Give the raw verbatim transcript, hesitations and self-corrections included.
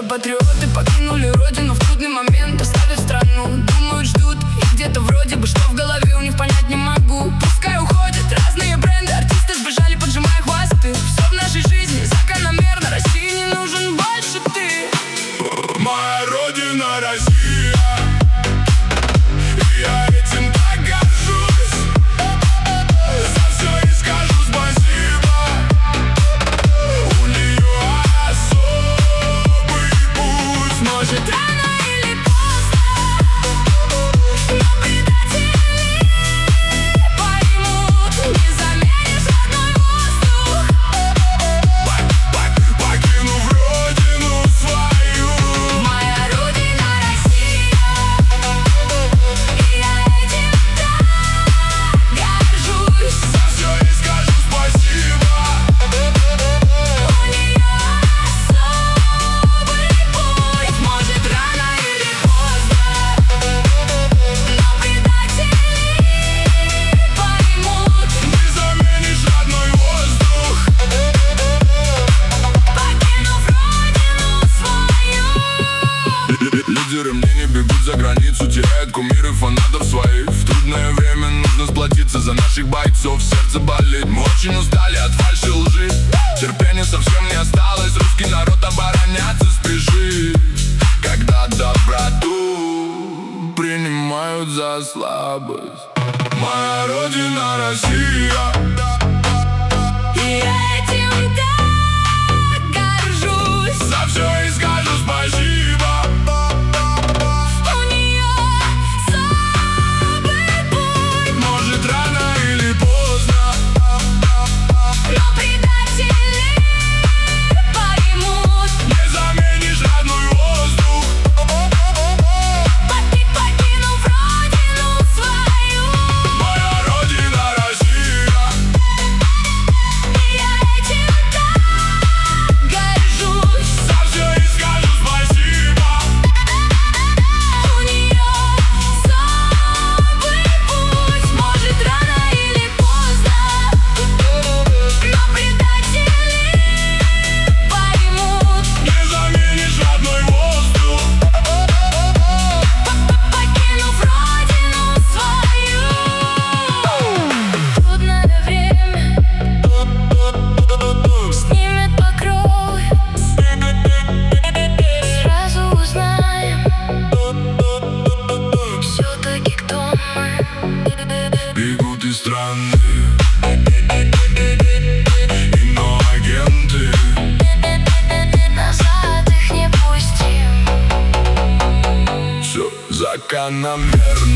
Уже патриоты покинули родину в трудный момент, оставив страну. Думают, ждут, и где-то вроде бы, что в голове у них понять не могу. Пускай уходят разные бренды, артисты сбежали, поджимая хвосты. Все в нашей жизни закономерно, России не нужен больше ты. Моя родина Россия, и я этим так горжусь. За все и скажу спасибо. У нее особый путь. Может, рано или поздно, но предатели поймут. Не заменишь родной воздух, Покинув родину свою. моя родина Россия, и я этим так горжусь. За все и скажу спасибо. У нее особый путь. Может, рано или поздно, но предатели поймут. Не заменишь родной воздух. Покинув родину свою. Лидеры мнений бегут за границу, теряют кумиры, фанатов своих. В трудное время нужно сплотиться за наших бойцов. Сердце болит, мы очень устали от фальши, лжи. Терпения совсем не осталось, русский народ обороняться спешит. Когда доброту принимают за слабость. Моя родина Россия, И я этим так горжусь. за все и скажу спасибо. У нее особый путь. Может, рано или поздно, Но предатели поймут. не заменишь родной воздух. Поки- Покинув родину свою. Моя родина Россия, И я этим так горжусь. за все и скажу спасибо. У нее особый путь. Может, рано или поздно, но предатели поймут. Не заменишь родной воздух. Покинув родину свою. Трудное время снимет покров. Сразу узнаем все-таки, кто мы. Бегут из страны иноагенты. Назад их не пустим. Все закономерно.